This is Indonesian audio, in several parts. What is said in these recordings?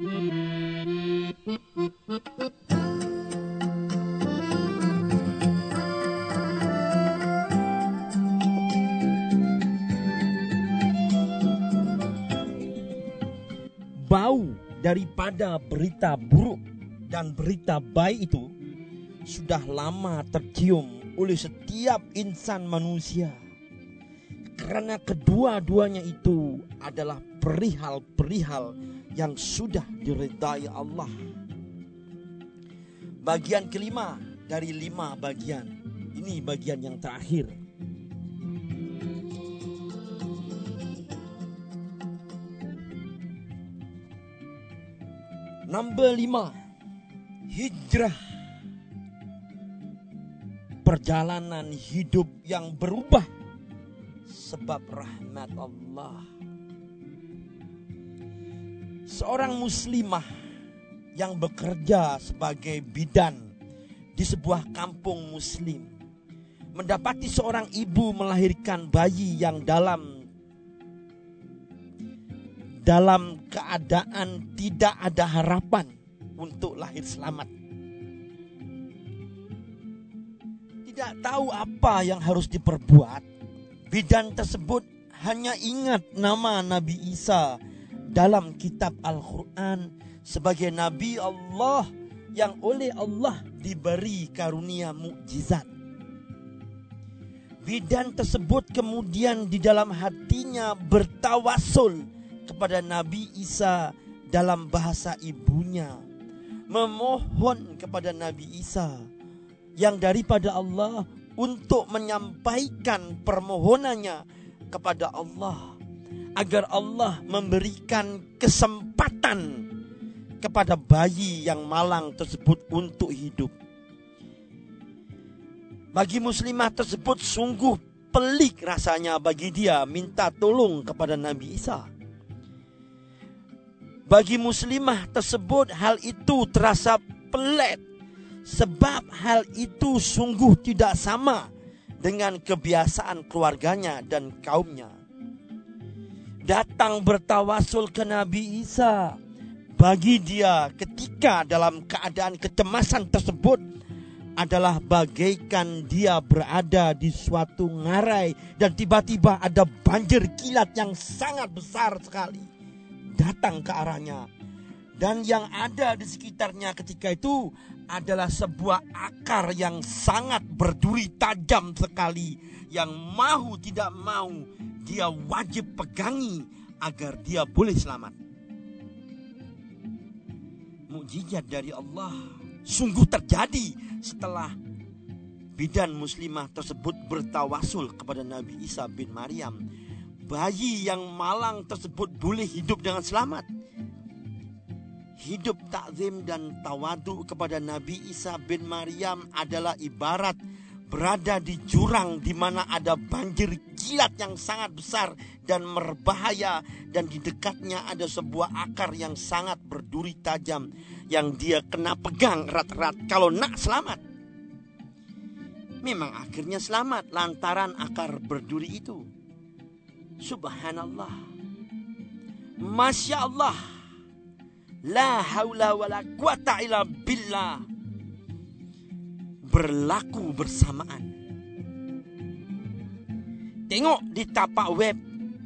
Bau daripada berita buruk dan berita baik itu sudah lama tercium oleh setiap insan manusia. Karena kedua-duanya itu adalah perihal-perihal yang sudah diridai Allah. Bagian kelima dari 5 bagian. Ini bagian yang terakhir. Number 5, hijrah. Perjalanan hidup yang berubah sebab rahmat Allah. Seorang muslimah yang bekerja sebagai bidan di sebuah kampung muslim mendapati seorang ibu melahirkan bayi yang dalam keadaan tidak ada harapan untuk lahir selamat. Tidak tahu apa yang harus diperbuat, bidan tersebut hanya ingat nama Nabi Isa dalam kitab Al-Quran sebagai Nabi Allah yang oleh Allah diberi karunia mukjizat. Bidan tersebut kemudian di dalam hatinya bertawasul kepada Nabi Isa dalam bahasa ibunya, memohon kepada Nabi Isa yang daripada Allah untuk menyampaikan permohonannya kepada Allah agar Allah memberikan kesempatan kepada bayi yang malang tersebut untuk hidup. Bagi muslimah tersebut sungguh pelik rasanya bagi dia minta tolong kepada Nabi Isa. Bagi muslimah tersebut hal itu terasa pelik, sebab hal itu sungguh tidak sama dengan kebiasaan keluarganya dan kaumnya. Datang bertawasul ke Nabi Isa bagi dia ketika dalam keadaan kecemasan tersebut adalah bagaikan dia berada di suatu ngarai dan tiba-tiba ada banjir kilat yang sangat besar sekali datang ke arahnya, dan yang ada di sekitarnya ketika itu adalah sebuah akar yang sangat berduri tajam sekali, yang mau tidak mau dia wajib pegangi agar dia boleh selamat. Mukjizat dari Allah sungguh terjadi setelah bidan muslimah tersebut bertawasul kepada Nabi Isa bin Maryam. Bayi yang malang tersebut boleh hidup dengan selamat. Hidup takzim dan tawadu kepada Nabi Isa bin Maryam adalah ibarat berada di jurang di mana ada banjir kilat yang sangat besar dan berbahaya, dan di dekatnya ada sebuah akar yang sangat berduri tajam yang dia kena pegang erat-erat kalau nak selamat. Memang akhirnya selamat lantaran akar berduri itu. Subhanallah, Masya Allah, la haula wa la quwata illa billah, berlaku bersamaan. Tengok di tapak web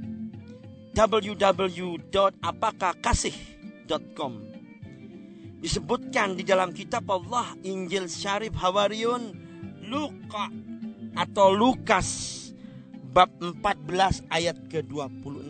www.apakahkasih.com. Disebutkan di dalam kitab Allah Injil Syarif Hawariyun Luka atau Lukas bab 14 ayat ke-26.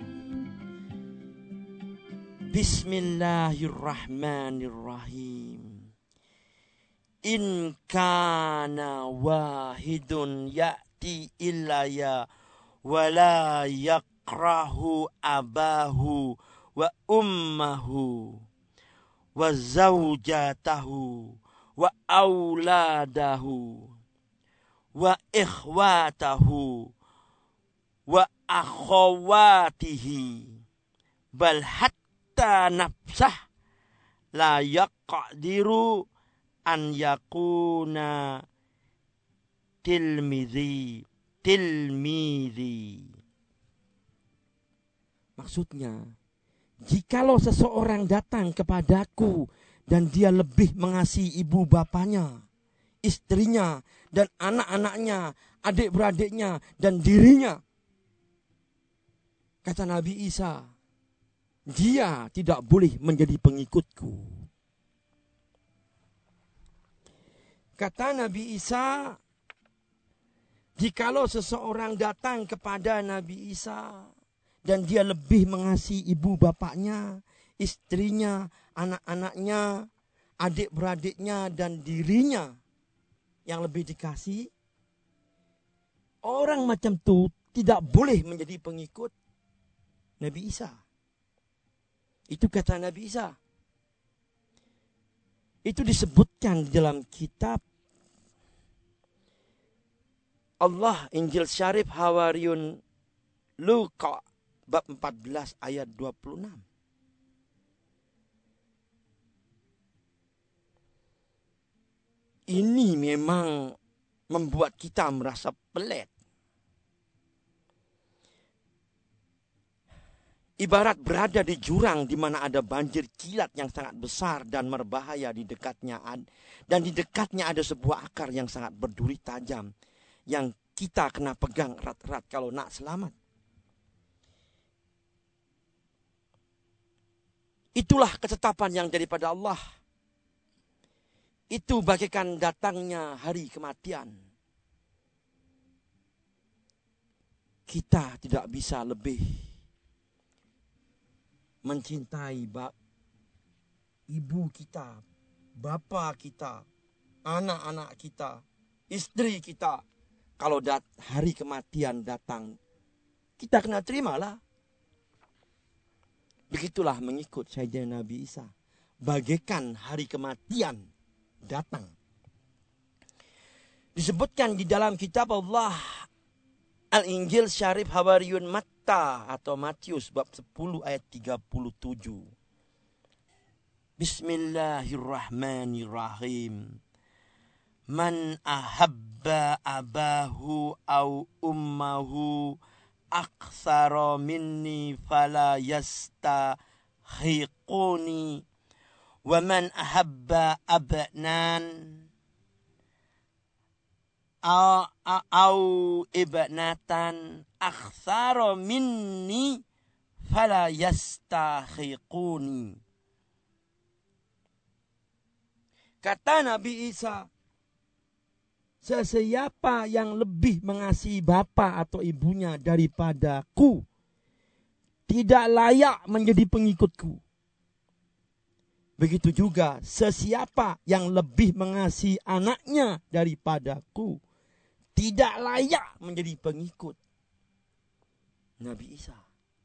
Bismillahirrahmanirrahim. In kana wahidun ya'ti illaya wa la yakrahu abahu wa ummahu wa zawjatahu wa auladahu wa ikhwatahu wa akhawatihi bal hatta nafsah la yaqdiru an yakuna tilmidhi. Maksudnya, Jikalau seseorang datang kepadaku dan dia lebih mengasihi ibu bapanya, istrinya, dan anak-anaknya, adik-beradiknya, dan dirinya, kata Nabi Isa, dia tidak boleh menjadi pengikutku. Kata Nabi Isa, jikalau seseorang datang kepada Nabi Isa dan dia lebih mengasihi ibu bapaknya, istrinya, anak-anaknya, adik-beradiknya, dan dirinya yang lebih dikasihi, orang macam itu tidak boleh menjadi pengikut Nabi Isa. Itu kata Nabi Isa. Itu disebutkan di dalam kitab Allah Injil Syarif Hawariyun Luqa bab 14 ayat 26. Ini memang membuat kita merasa pelik. Ibarat berada di jurang di mana ada banjir kilat yang sangat besar dan berbahaya di dekatnya. Dan di dekatnya ada sebuah akar yang sangat berduri tajam yang kita kena pegang erat-erat kalau nak selamat. Itulah ketetapan yang daripada Allah. Itu bagaikan datangnya hari kematian. Kita tidak bisa lebih mencintai ibu kita, bapa kita, anak-anak kita, istri kita. Kalau hari kematian datang, kita kena terimalah. Begitulah mengikut Sayyidina Nabi Isa. Bagaikan hari kematian datang. Disebutkan di dalam kitab Allah Al-Injil Syarif Hawariyun Matta atau Matius bab 10 ayat 37. Bismillahirrahmanirrahim. Man ahabba abahu au ummahu aktsara minni fala yastahiquni wa man ahabba abnan au ibnatan aktsara minni fala yastahiquni. Kata Nabi Isa, sesiapa yang lebih mengasihi bapa atau ibunya daripadaku tidak layak menjadi pengikutku. Begitu juga sesiapa yang lebih mengasihi anaknya daripadaku tidak layak menjadi pengikut Nabi Isa.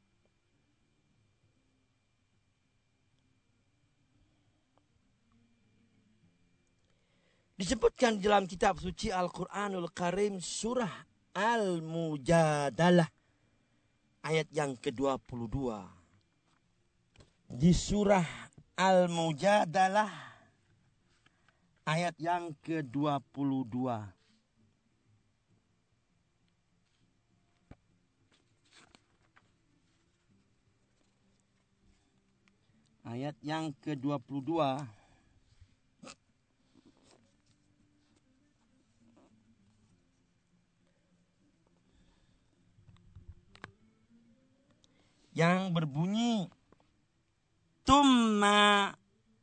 Disebutkan dalam kitab suci Al-Quranul Karim surah Al-Mujadalah ayat yang ke-22. Di surah Al-Mujadalah ayat yang ke-22. Ayat yang ke-22. Yang berbunyi, Tumma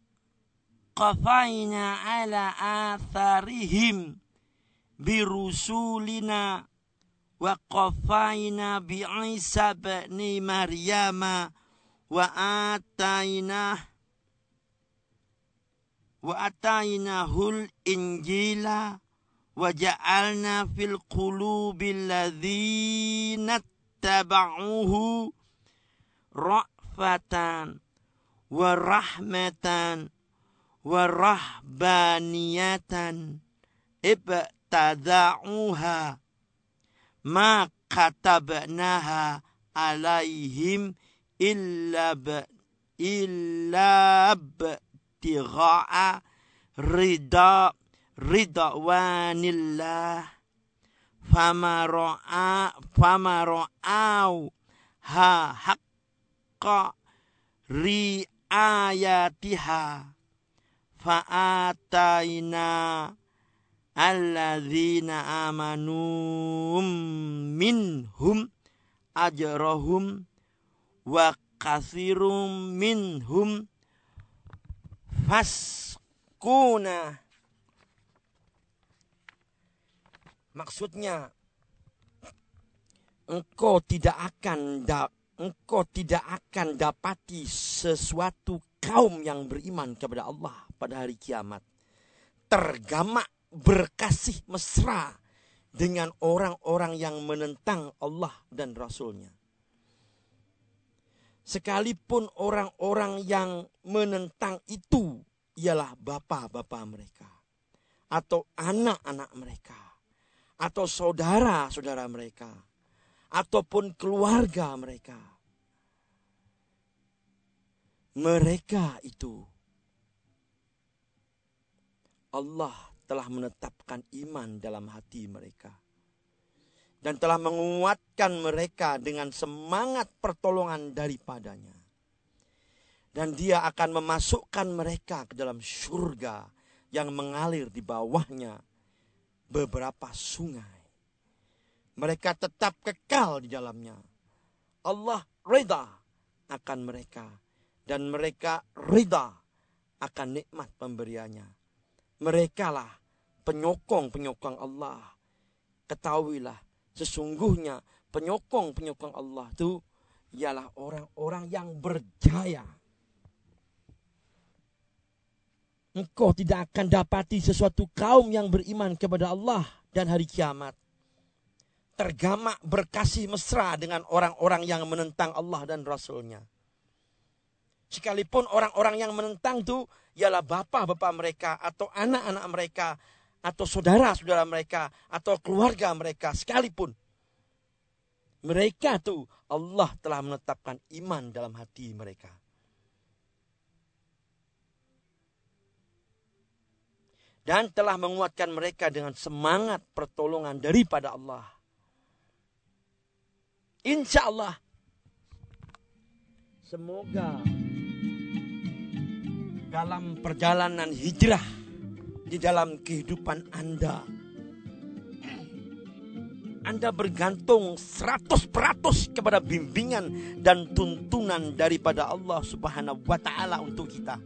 qafaina ala atharihim birusulina wa qafaina bi Isa ibn Maryama wa atainahul injila wa ja'alna fil qulubil ladzina tabauhu ra'fatan wa rahmatan wa rahbaniyatan ibtada'uha ma katabnaha alaihim illa ibtigha'a ridwanillah famara'au ha haqqa riayatiha fa'ataina alladzina amanu minhum ajrahum wa katsirum minhum faskuna. Maksudnya engkau tidak akan dapati sesuatu kaum yang beriman kepada Allah pada hari kiamat tergamak berkasih mesra dengan orang-orang yang menentang Allah dan Rasul-Nya. Sekalipun orang-orang yang menentang itu ialah bapak-bapak mereka, atau anak-anak mereka, atau saudara-saudara mereka, ataupun keluarga mereka. Mereka itu Allah telah menetapkan iman dalam hati mereka dan telah menguatkan mereka dengan semangat pertolongan daripadanya. Dan Dia akan memasukkan mereka ke dalam surga yang mengalir di bawahnya beberapa sungai. Mereka tetap kekal di dalamnya. Allah rida akan mereka dan mereka rida akan nikmat pemberiannya. Merekalah penyokong-penyokong Allah. Ketahuilah, sesungguhnya penyokong-penyokong Allah itu ialah orang-orang yang berjaya. Engkau tidak akan dapati sesuatu kaum yang beriman kepada Allah dan hari kiamat tergamak berkasih mesra dengan orang-orang yang menentang Allah dan Rasul-Nya. Sekalipun orang-orang yang menentang itu ialah bapak-bapak mereka, atau anak-anak mereka, atau saudara-saudara mereka, atau keluarga mereka sekalipun. Mereka tuh Allah telah menetapkan iman dalam hati mereka. Dan telah menguatkan mereka dengan semangat pertolongan daripada Allah. Insya Allah. Semoga dalam perjalanan hijrah di dalam kehidupan Anda bergantung 100% kepada bimbingan dan tuntunan daripada Allah Subhanahu wa Ta'ala untuk kita.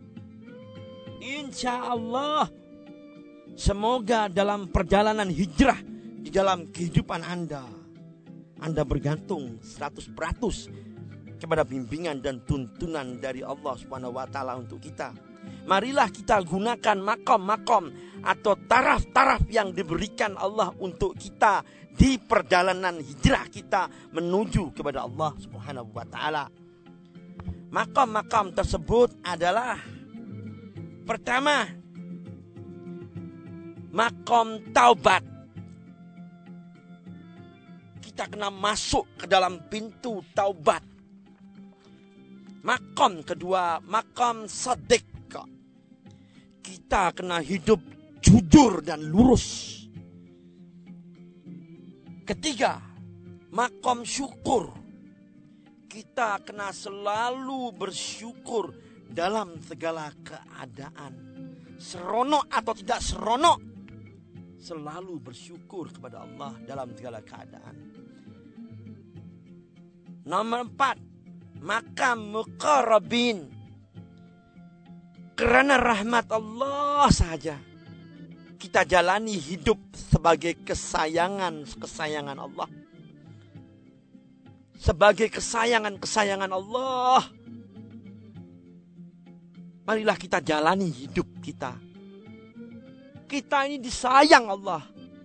Insya Allah, semoga dalam perjalanan hijrah di dalam kehidupan Anda bergantung 100% kepada bimbingan dan tuntunan dari Allah Subhanahu wa Ta'ala untuk kita. Marilah kita gunakan makom-makom atau taraf-taraf yang diberikan Allah untuk kita di perjalanan hijrah kita menuju kepada Allah Subhanahu wa Ta'ala. Makom-makom tersebut adalah: pertama, makom taubat. Kita kena masuk ke dalam pintu taubat. Makom kedua, makom shadiq. Kita kena hidup jujur dan lurus. Ketiga, makom syukur. Kita kena selalu bersyukur dalam segala keadaan. Seronok atau tidak seronok, selalu bersyukur kepada Allah dalam segala keadaan. Nomor 4, makam muqarrabin. Karena rahmat Allah saja kita jalani hidup sebagai kesayangan Allah. Sebagai kesayangan Allah. Marilah kita jalani hidup kita. Kita ini disayang Allah.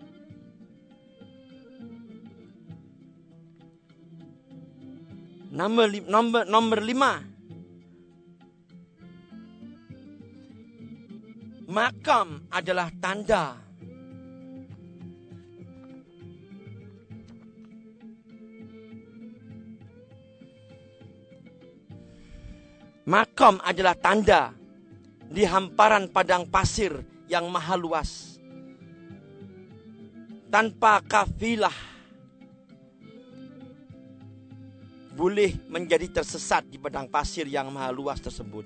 Nomor 5. Makam adalah tanda. Makam adalah tanda di hamparan padang pasir yang maha luas. Tanpa kafilah. boleh menjadi tersesat di padang pasir yang maha luas tersebut.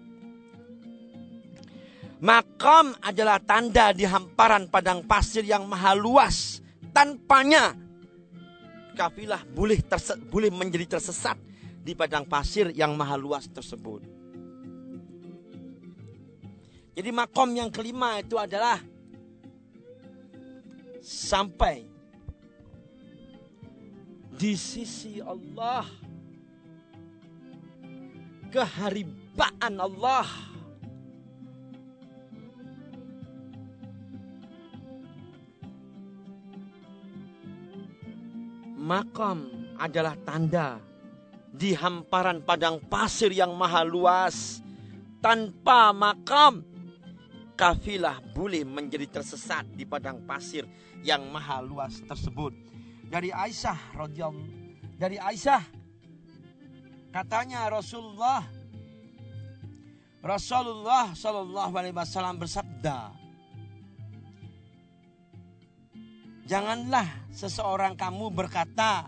Maqam adalah tanda di hamparan padang pasir yang maha luas. Tanpanya kafilah boleh menjadi tersesat di padang pasir yang maha luas tersebut. Jadi maqam yang kelima itu adalah sampai di sisi Allah, keharibaan Allah. Maqam adalah tanda di hamparan padang pasir yang maha luas. Tanpa maqam, kafilah boleh menjadi tersesat di padang pasir yang maha luas tersebut. Dari Aisyah katanya Rasulullah Shallallahu Alaihi Wasallam bersabda, janganlah seseorang kamu berkata,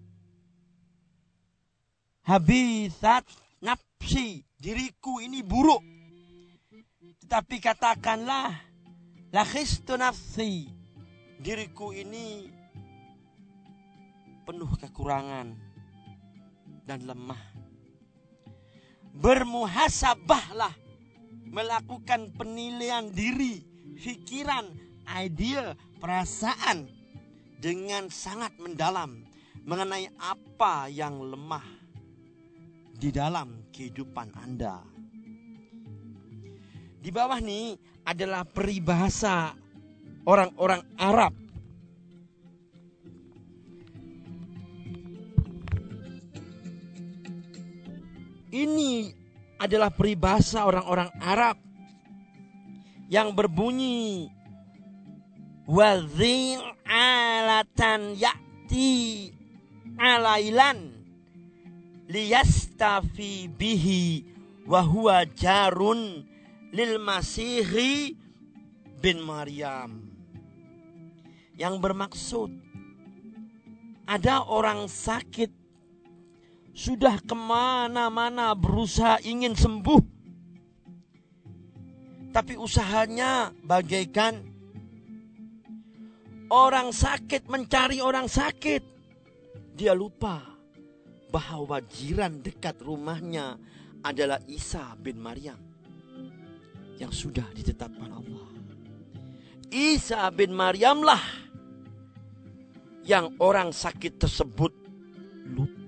habisat nafsi, diriku ini buruk. Tetapi katakanlah, lakhistu nafsi, diriku ini penuh kekurangan dan lemah. Bermuhasabahlah, melakukan penilaian diri, pikiran, ide, perasaan dengan sangat mendalam mengenai apa yang lemah di dalam kehidupan Anda. Di bawah ini adalah peribahasa orang-orang Arab. Ini adalah peribahasa orang-orang Arab yang berbunyi, wadhi' alatan ya'ti alailan liyastafi bihi wa huwa jarun lil Masihi bin Maryam. Yang bermaksud, ada orang sakit sudah kemana-mana berusaha ingin sembuh, tapi usahanya bagaikan orang sakit mencari orang sakit. Dia lupa bahwa jiran dekat rumahnya adalah Isa bin Maryam yang sudah ditetapkan Allah. Isa bin Maryamlah yang orang sakit tersebut lupa.